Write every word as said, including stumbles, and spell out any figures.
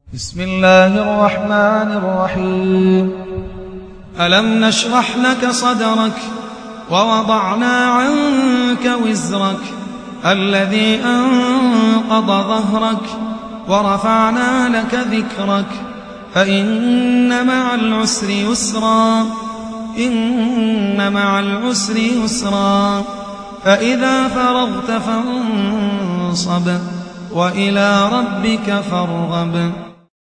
بسم الله الرحمن الرحيم. ألم نشرح لك صدرك ووضعنا عنك وزرك الذي أنقض ظهرك ورفعنا لك ذكرك فإن مع العسر يسرا إن مع العسر يسرا فإذا فرغت فانصب وإلى ربك فارغب.